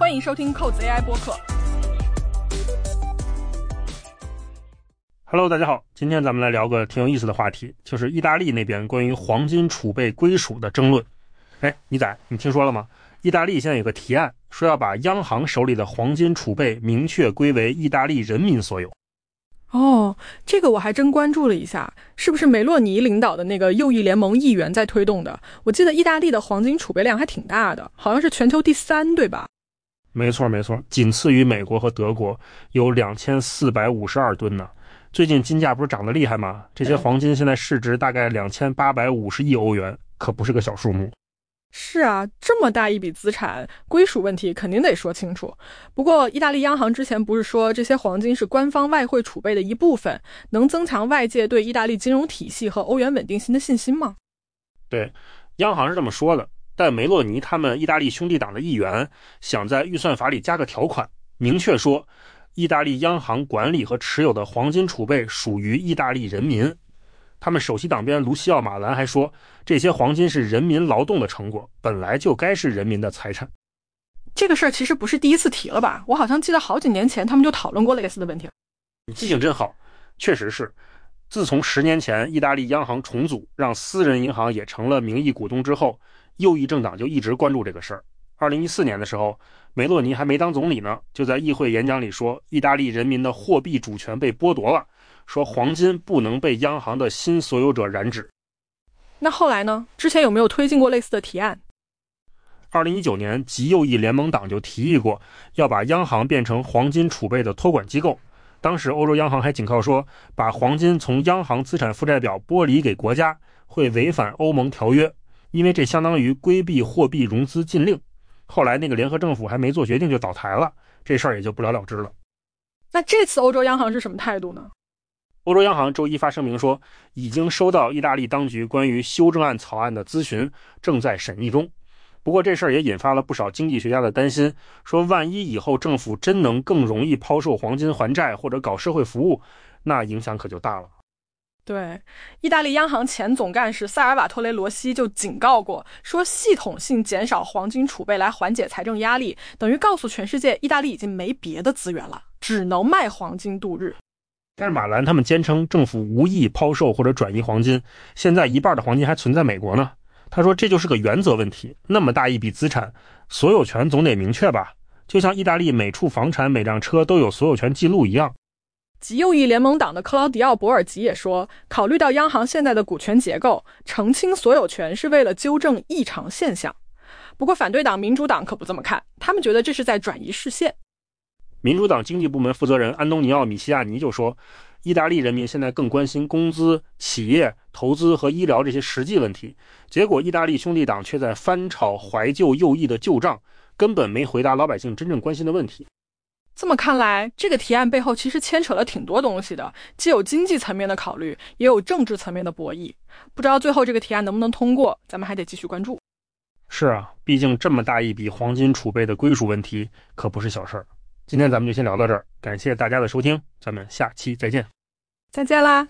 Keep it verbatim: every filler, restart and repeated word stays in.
欢迎收听扣子 A I 播客。 Hello， 大家好，今天咱们来聊个挺有意思的话题，就是意大利那边关于黄金储备归属的争论。哎，你仔，你听说了吗？意大利现在有个提案，说要把央行手里的黄金储备明确归为意大利人民所有。 哦，这个我还真关注了一下，是不是梅洛尼领导的那个右翼联盟议员在推动的？我记得意大利的黄金储备量还挺大的，好像是全球第三，对吧？ 没错没错，仅次于美国和德国，有两千四百五十二吨呢。最近金价不是涨得厉害吗？这些黄金现在市值大概两千八百五十亿欧元，可不是个小数目。 是啊，这么大一笔资产，归属问题肯定得说清楚。不过意大利央行之前不是说这些黄金是官方外汇储备的一部分，能增强外界对意大利金融体系和欧元稳定性的信心吗？ 对，央行是这么说的，但梅洛尼他们意大利兄弟党的议员想在预算法里加个条款，明确说意大利央行管理和持有的黄金储备属于意大利人民。他们首席党鞭卢西奥·马兰还说，这些黄金是人民劳动的成果，本来就该是人民的财产。 这个事儿其实不是第一次提了吧？我好像记得好几年前他们就讨论过类似的问题。 你记性真好，确实是。自从十年前意大利央行重组，让私人银行也成了名义股东之后，右翼政党就一直关注这个事儿。二零一四年的时候，梅洛尼还没当总理呢，就在议会演讲里说，意大利人民的货币主权被剥夺了，说黄金不能被央行的新所有者染指。 那后来呢？之前有没有推进过类似的提案？ 二零一九年极右翼联盟党就提议过要把央行变成黄金储备的托管机构。当时欧洲央行还警告说，把黄金从央行资产负债表剥离给国家会违反欧盟条约，因为这相当于规避货币融资禁令。后来那个联合政府还没做决定就倒台了，这事儿也就不了了之了。 那这次欧洲央行是什么态度呢？ 欧洲央行周一发声明说，已经收到意大利当局关于修正案草案的咨询，正在审议中。不过这事儿也引发了不少经济学家的担心，说万一以后政府真能更容易抛售黄金还债或者搞社会服务，那影响可就大了。 对，意大利央行前总干事萨尔瓦托雷罗西就警告过，说系统性减少黄金储备来缓解财政压力，等于告诉全世界意大利已经没别的资源了，只能卖黄金度日。 但是马兰他们坚称政府无意抛售或者转移黄金，现在一半的黄金还存在美国呢。他说这就是个原则问题，那么大一笔资产，所有权总得明确吧，就像意大利每处房产每辆车都有所有权记录一样。 极右翼联盟党的克劳迪奥·博尔吉也说，考虑到央行现在的股权结构，澄清所有权是为了纠正异常现象。不过反对党民主党可不这么看，他们觉得这是在转移视线。 民主党经济部门负责人安东尼奥·米西亚尼就说，意大利人民现在更关心工资、企业、投资和医疗这些实际问题，结果意大利兄弟党却在翻炒怀旧右翼的旧账，根本没回答老百姓真正关心的问题。 这么看来，这个提案背后其实牵扯了挺多东西的，既有经济层面的考虑，也有政治层面的博弈。不知道最后这个提案能不能通过，咱们还得继续关注。 是啊，毕竟这么大一笔黄金储备的归属问题可不是小事儿。今天咱们就先聊到这儿，感谢大家的收听，咱们下期再见。 再见啦。